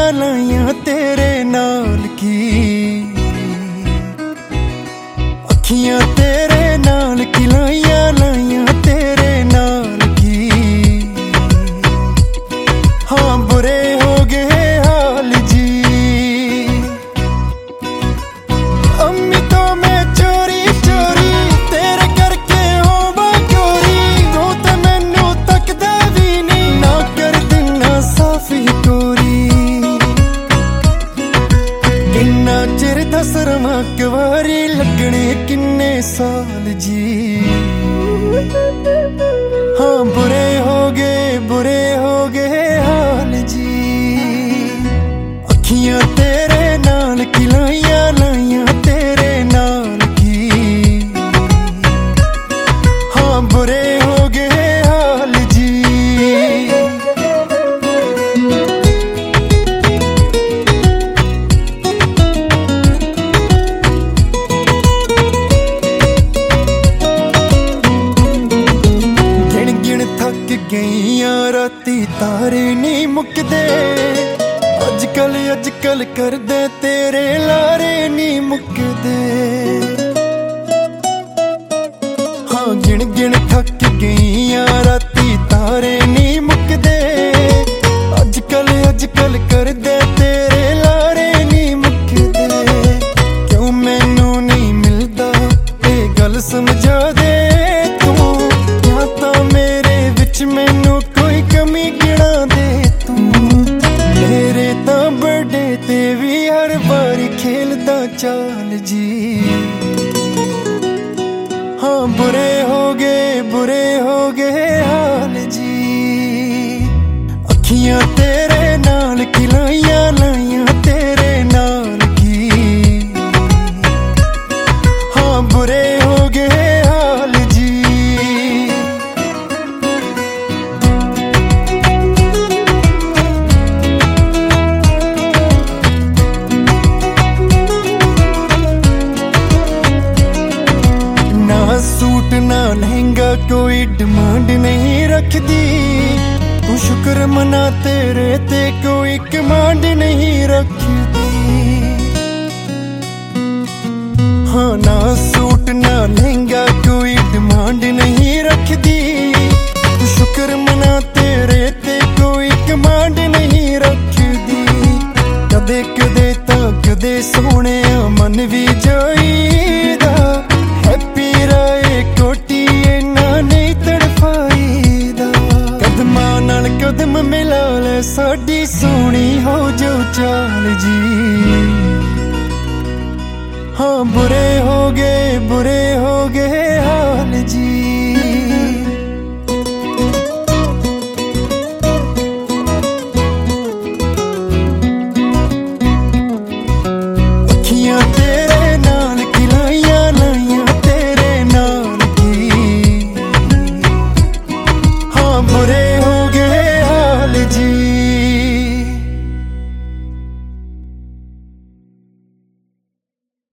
लाइया तेरे नाल की, अखियां तेरे नाल की लाइया तेरे नाल की। हाँ बुरे हो गए हाल जी, अम्मी तो मैं चोरी चोरी तेरे करके होवा गोरी, तू तो मैनू तकदा भी नहीं, ना कर देना साफ ही गोरी। किन्ना चिर दस रवां कवारी लगने किन्ने साल जी। हाँ बुरे हो गए हाल जी, अखियां तेरे नाल की लाइया तेरे नाल की। हाँ बुरे हो गए हाल जी। थक गईया राती तारे नहीं मुकदे, अजकल कर दे तेरे लारे नहीं मुकदे। हाँ गिन थक गईया राती तारे नहीं मुकदे, अजकल कर दे तेरे लारे नहीं मुकदे। क्यों मैनू नहीं मिलदा ये गल समझा दे तू, या तां मेरे विच मैनू कोई कमी गिना दे तू। मेरे तां बड़े ते भी हर बारी खेलदा चाल जी। हाँ बुरे हो गए हाल जी, अखियां तेरे नाल की लाइया तेरे नाल की। हाँ बुरे हो गए हाल जी। ना सूट ना लहंगा कोई डिमांड नहीं रखदी, तू शुक्र मना तेरे ते कोई कमांड नहीं रखदी। हाँ ना सूट ना लहंगा कोई डिमांड नहीं रखदी, तू शुक्र मना तेरे ते कोई कमांड नहीं रखदी। कदे कदे तां कदे सोने मन भी जाईदा, हैप्पी राए कोटी इन्ना नहीं तड़फाईदा। कदमां नाल कदम मिला ले साडी सोनी हो जो चाल जी। हाँ बुरे हो गए